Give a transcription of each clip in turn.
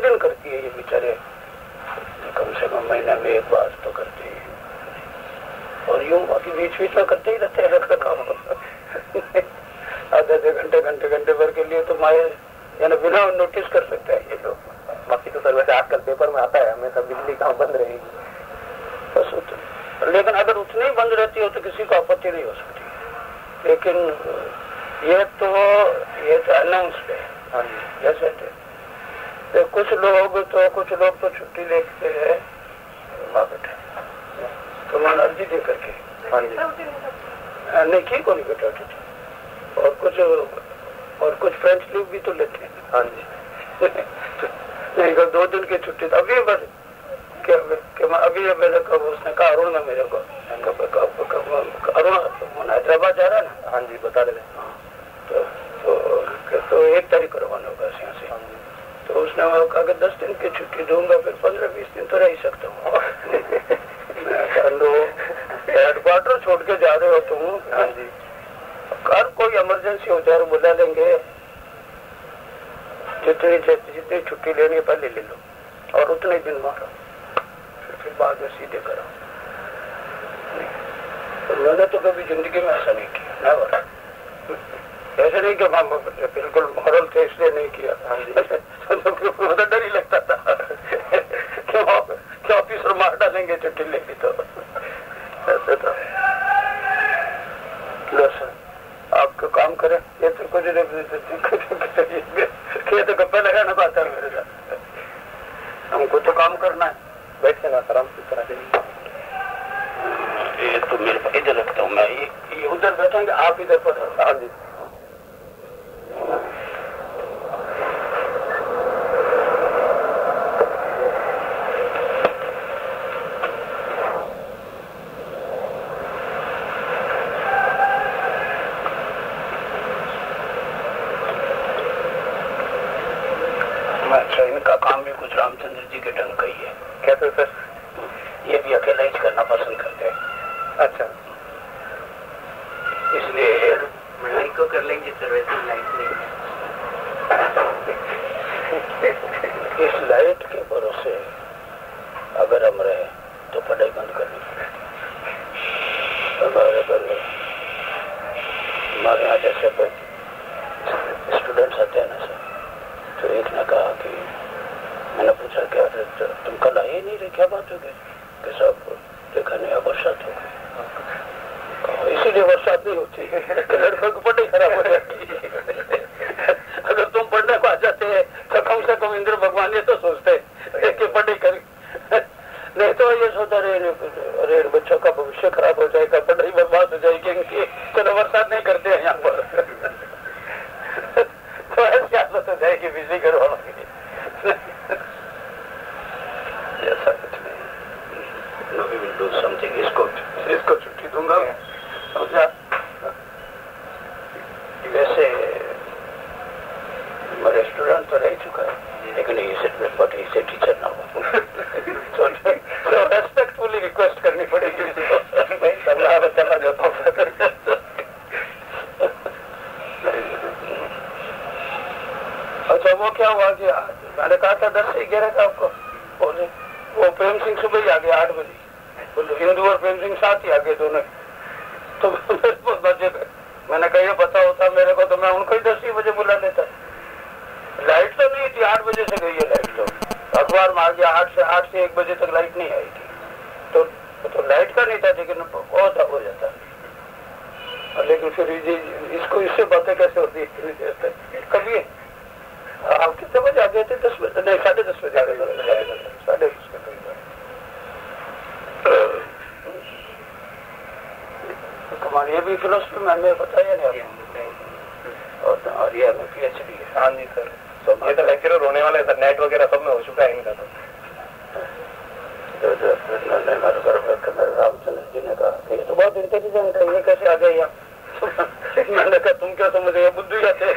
प्रतिदिन करती है ये बेचारे, कम से कम महीने में एक बार तो करते हैं, और यूं बाकी बीच बीच में करते ही रहते हैं काम। आधे घंटे भर के लिए तो माए यानी बिना नोटिस कर सकते हैं ये लोग। बाकी तो सर वैसे आजकल पेपर में आता है हमेशा बिजली कहाँ बंद रहेगी, बस लेकिन अगर उतनी ही बंद रहती हो तो किसी को आपत्ति नहीं हो सकती। लेकिन ये तो अनाउंस्ड है। हाँ जी, जैसे तो कुछ लोग तो छुट्टी लेते हैं तो मन अर्जी दे करके। हाँ जी, नहीं की को नहीं बेटा, और कुछ फ्रेंच लीव भी तो लेते हैं। हाँ जी, नहीं तो 2 दिन की छुट्टी तो अभी बस अभी मेरे को उसने कहा, अरुण ने मेरे को, अरुण हैदराबाद जा रहा है ना। हाँ जी, बता रहे तो 1 तारीख को रवाना होगा यहाँ से। तो उसने वो कहा कि 10 दिन की छुट्टी दूंगा, फिर 15-20 दिन तो रह ही सकता हूँ। हेडक्वार्टर छोड़ के जा रहे हो तुम? हाँ जी, कर कोई इमरजेंसी हो जाए बुला लेंगे, जितनी छुट्टी लेनी है पहले ले लो और उतने दिन मारो, फिर बाद में सीधे करो। तो मैंने तो कभी जिंदगी में ऐसा नहीं किया, ना ऐसे नहीं कि बिल्कुल मॉरल थे इसलिए नहीं किया। मुझे डर ही लगता था क्यों ऑफिसर मार डालेंगे छुट्टी लेगी तो। ऐसे तो आपको काम करें, ये तो कुछ ये तो गप्पे लगाना पाता है मेरे साथ, हमको तो काम करना है। बैठ के ना आराम से करा देंगे। ये तो मेरे इधर रखता हूँ मैं, ये उधर बैठेंगे, आप इधर पर। हाँ जी, अच्छा, इनका काम भी कुछ रामचंद्र जी के ढंग का ही है। कैसे सर? ये भी अकेला ही करना पसंद करते हैं। अच्छा, इसलिए लाइट को कर लेंगे सर, वैसे लाइट नहीं है। इस लाइट के भरोसे अगर हम रहे तो पढ़ाई बंद करनी पड़ेगी। हमारे यहाँ जैसे स्टूडेंट्स आते हैं ना सर, तो एक ने कहा कि मैंने पूछा क्या तुम कल आए नहीं रहे, क्या बात हो गई? कि साहब देखा नहीं बरसात हो गई। इसीलिए बरसात नहीं होती है, लड़कों की पढ़ाई खराब हो जाती है। अगर तुम पढ़ने को आ जाते हैं तो कम से कम इंद्र भगवान ये तो सोचते कि पढ़ाई करें, नहीं तो ये सोचता अरे बच्चों का भविष्य खराब हो जाएगा, पढ़ाई बर्बाद हो जाएगी इनकी, चलो बरसात नहीं करते हैं यहाँ पर। तो ऐसी हालत हो जाएगी बिजली घर वालों की। ऐसा कुछ नहीं, no we will do something, इसको छुट्टी दूंगा समझा। वैसे रेस्टोरेंट तो रह चुका है, लेकिन इसे टीचर ना हो तो रेस्पेक्टफुली रिक्वेस्ट करनी पड़ेगी। चला जाता हूँ। अच्छा, वो क्या हुआ कि मैंने कहा था 10 से 11 का आपको, बोले वो प्रेम सिंह सुबह ही आ गया 8 बजे, बोले हिंदू और प्रेम सिंह साथ ही आ गए दोनों। तो बजे मैंने कहा ये पता होता मेरे को तो मैं उनको ही 10 ही बजे बुला लेता। लाइट तो नहीं थी, 8 बजे से गई है लाइट, तो अखबार में आ गया 8 से 1 बजे तक लाइट नहीं आई थी। तो लाइट का नहीं था, लेकिन बहुत हो जाता। लेकिन फिर इसको इससे बातें कैसे होती है इतनी देर तक? कभी आप कितने बजे आ गए थे? 10 बजे नहीं, 10:30 बजे आ गए, 10:30 बजे। हमारी ये भी फिलोसफी में हमें बताया नहीं, और ये हमें PhD है। हाँ जी सर, तो ये तो लेक्चरर होने वाले सर, नेट वगैरह सब में हो चुका है इनका। तो रामचंद्र जी ने कहा कि ये तो बहुत इंटेलिजेंट है, ये कैसे आ गए यहाँ? मैंने कहा तुम क्या समझे, बुद्धू जाते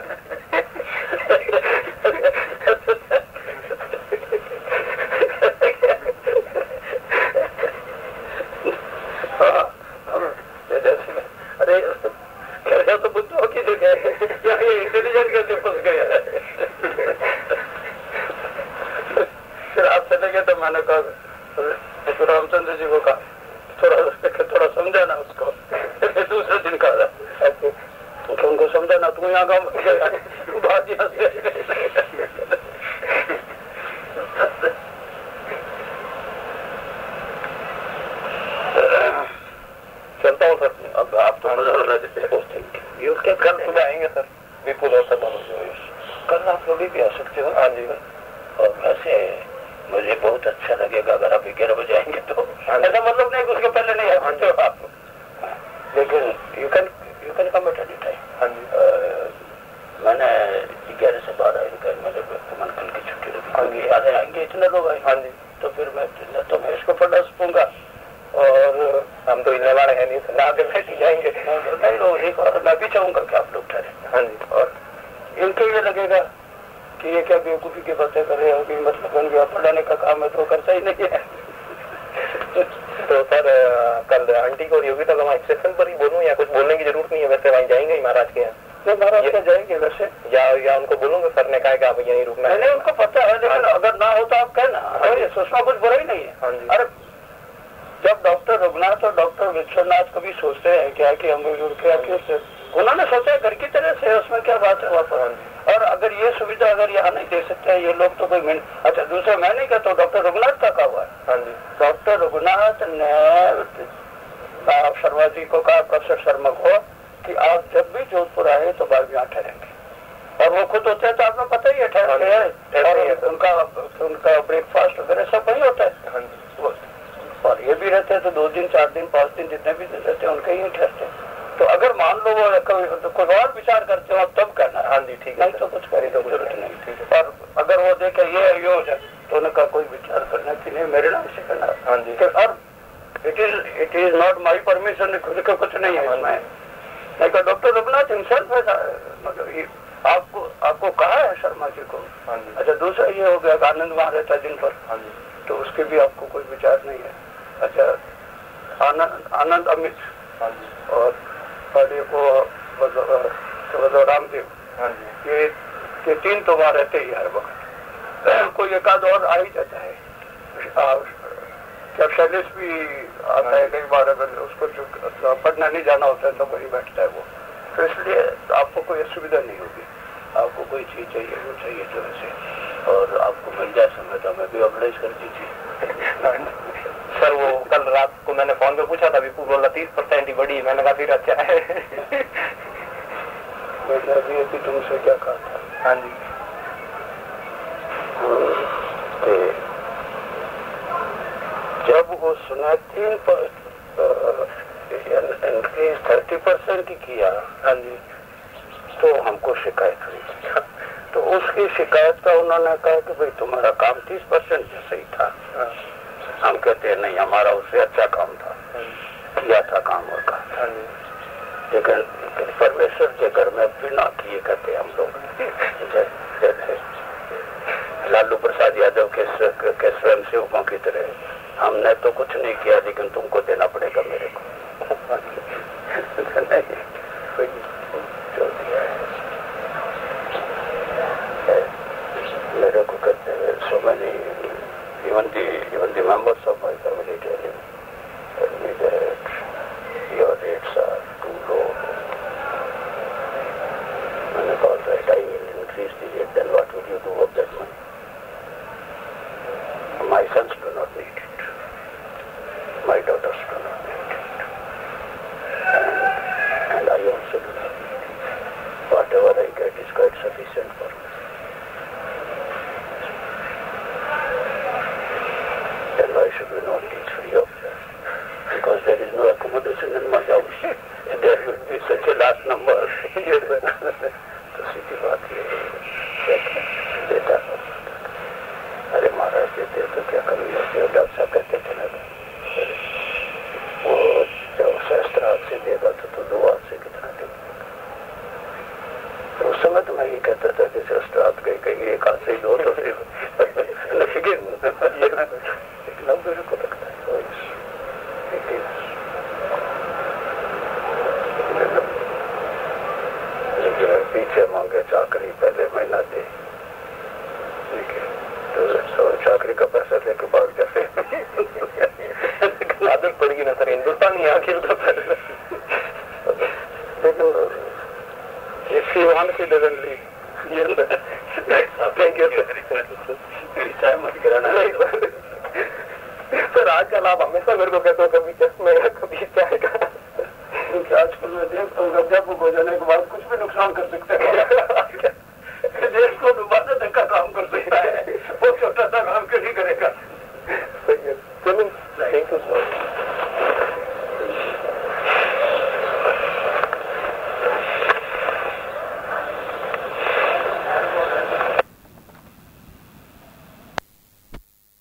अरे तो बुद्धू की जगह इंटेलिजेंट कैसे फंस गया? देखे तो मैंने कहा तो रामचंद्र जी को कहा थोड़ा समझाना उसको। दूसरे दिन कहा तो उनको समझाना, तू यहाँ गाँव में गया बात यहाँ से चलता हूँ सर। अब आप तो कल सुबह आएंगे सर, विपुल और सब कल आप लोग भी आ सकते हो। हाँ जी। और वैसे मुझे बहुत अच्छा लगेगा अगर आप 11 बजे आएंगे तो। ऐसा मतलब नहीं उसके पहले नहीं आ सकते हो आप, लेकिन you can come at any time. हाँ जी। मैंने 11 से 12 मेरे मन कल की छुट्टी रखी, आधे आएंगे इतने लोग आए। हाँ जी। तो फिर मैं इसको पढ़ा सकूंगा और हम तो इतने वाले हैं नहीं, तो आगे बैठ ही जाएंगे। नहीं लोग एक और मैं भी चाहूंगा कि आप लोग ठहरे। हाँ जी। और इनको ये लगेगा कि ये क्या बेवकूफी की बातें कर रहे हो, कि मतलब बन गया, पढ़ाने का काम है तो करता ही नहीं है। तो सर कल आंटी को योगिता का वहाँ स्टेशन पर ही बोलूँ या कुछ बोलने की जरूरत नहीं है? वैसे वहीं जाएंगे ही महाराज के यहाँ। नहीं महाराज के जाएंगे वैसे, या उनको बोलूंगा सर ने कहा कि आप यहीं रुकना है। नहीं उनको पता है, लेकिन अगर ना हो तो आप कहना, सोचना कुछ बुरा ही नहीं है। हाँ जी। अरे जब डॉक्टर रघुनाथ और डॉक्टर विश्वनाथ कभी सोचते हैं क्या कि हम उन्होंने सोचा घर की तरह से, उसमें क्या बात है वापस। और अगर ये सुविधा अगर यहाँ नहीं दे सकते हैं ये लोग तो कोई अच्छा दूसरा मैं नहीं कहता, डॉक्टर रघुनाथ का हुआ है। हाँ जी। डॉक्टर रघुनाथ ने शर्मा जी को कहा, प्रोफेसर शर्मा को, कि आप जब भी जोधपुर आए तो बाद यहाँ ठहरेंगे। और वो खुद होते हैं तो आपको पता ही है ठहरते हैं, और उनका ब्रेकफास्ट वगैरह सब वही होता है। और ये भी रहते हैं तो 2 दिन 4 दिन 5 दिन जितने भी दिन रहते हैं उनके ही ठहरते हैं। तो अगर मान लो वो कोई और विचार करते हो तब करना। हाँ जी ठीक है। नहीं तो कुछ करी तो जरूरत नहीं। और अगर वो देखे ये हो जाए तो उनका कोई विचार करना कि नहीं मेरे नाम से करना। हाँ जी। और it is not my permission, खुद का कुछ नहीं है इसमें। नहीं तो डॉक्टर रघुनाथ हिमसेल्फ आपको कहा है शर्मा जी को। हाँ जी। अच्छा दूसरा ये हो गया आनंद वहाँ रहता है दिन पर। हाँ जी। तो उसके भी आपको कोई विचार नहीं है। अच्छा आनंद अमित। हाँ जी। और को रामदेव। हाँ जी। ये 3 तो वहाँ रहते ही हर वक्त, कोई एक आध और आ ही जाता है। क्या शैलेश भी आता है कई बार, अगर उसको पढ़ना नहीं जाना होता है तो वही बैठता है वो। तो इसलिए आपको कोई असुविधा नहीं होगी। आपको कोई चीज चाहिए वो चाहिए तो वैसे, और आपको मिल जाए समय तो हमें भी ऑर्गेनाइज कर दीजिए। सर वो कल रात को मैंने फोन पे पूछा था, विपुल बोला 30% ही बड़ी। मैंने कहा फिर अच्छा है। मैंने अभी तुमसे क्या कहा था? हाँ जी। जब वो सुना 30% ही किया। हाँ जी। तो हमको शिकायत हुई। तो उसकी शिकायत का उन्होंने कहा कि भाई तुम्हारा काम 30% जैसे ही था। हम कहते हैं नहीं हमारा उससे अच्छा काम था, किया था काम और का। लेकिन परमेश्वर के घर में बिना किए कहते हम लोग, जैसे लालू प्रसाद यादव के स्वयं सेवकों की तरह हमने तो कुछ नहीं किया लेकिन तुमको देना पड़ेगा मेरे को। नहीं जो दिया है मेरे को कहते हैं so many even the members of my family tell me that your rates are too low. मैंने कहा that I will increase the rate, then what will you do of that money? My sons do not need it. My daughters do not need it. And I also do not need it. Whatever I get is quite sufficient for me. Then why should we not teach free of charge? Because there is no accommodation in my house. There will be such a large number. तो सीधी बात ये देता अरे महाराज देते तो क्या करूँ, doctor साहब कहते थे ना वो जब शास्त्र हाथ से देगा तो 2 हाथ से कितना देगा। तो उस समय तो मैं ये कहता था कि शास्त्र हाथ कहीं एक हाथ से ही दो तो फिर मेरे को लगता है पीछे मांगे चाकरी पहले महीना दे, तो चाकरी का पैसा लेके भाग जाते। आदत पड़ेगी ना सर, हिंदुस्तानी आखिर तो if you want, he doesn't leave. Yes, sir. Thank you, sir. चाय मत गिराना। सर आजकल आप हमेशा मेरे को कहते हो कभी चश्मे का कभी चाय का। क्योंकि आजकल मैं देखता हूँ जब वो हो जाने के बाद कुछ भी नुकसान कर सकते हैं।